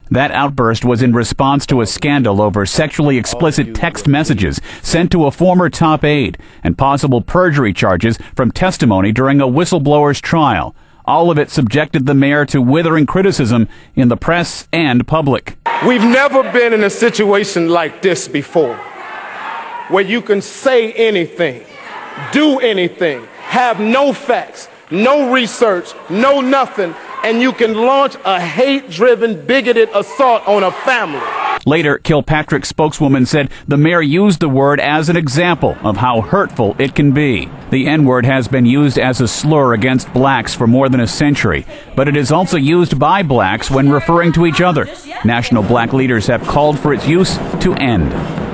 That outburst was in response to a scandal over sexually explicit text messages sent to a former top aide and possible perjury charges from testimony during a whistleblower's trial. All of it subjected the mayor to withering criticism in the press and public. We've never been in a situation like this before, where you can say anything, do anything, have no facts, no research, no nothing, and you can launch a hate-driven, bigoted assault on a family. Later, Kilpatrick spokeswoman said the mayor used the word as an example of how hurtful it can be. The N-word has been used as a slur against blacks for more than a century, but it is also used by blacks when referring to each other. National black leaders have called for its use to end.